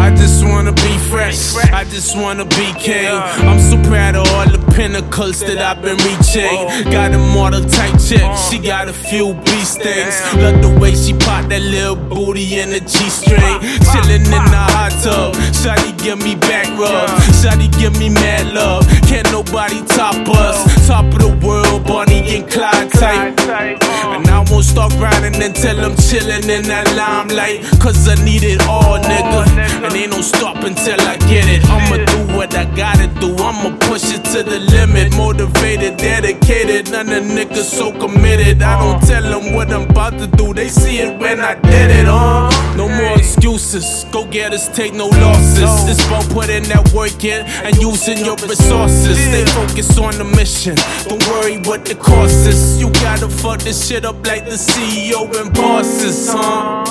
I just wanna be fresh, I just wanna be king. I'm so proud of all the pinnacles that I've been reaching. Got a model type chick, she got a few beast things. Love the way she pop that little booty in the G-string. Chillin' in the hot tub, shawty give me back rub, shawty give me mad love. Can't nobody top us, top of the world, Bonnie and Clyde type. And I won't stop riding until I'm chillin' in that limelight, cause I need it all, nigga. And ain't no stop until I get it. I'ma do what I gotta do, I'ma push it to the limit. Motivated, dedicated, none of niggas so committed. I don't tell them what I'm about to do, they see it when I did it. No more excuses, go getters take no losses. It's about putting that work in and using your resources. Stay focused on the mission, don't worry what the cost is. You gotta fuck this shit up like the CEO and bosses,